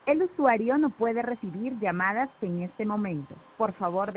El usuario no puede recibir llamadas en este momento. Por favor,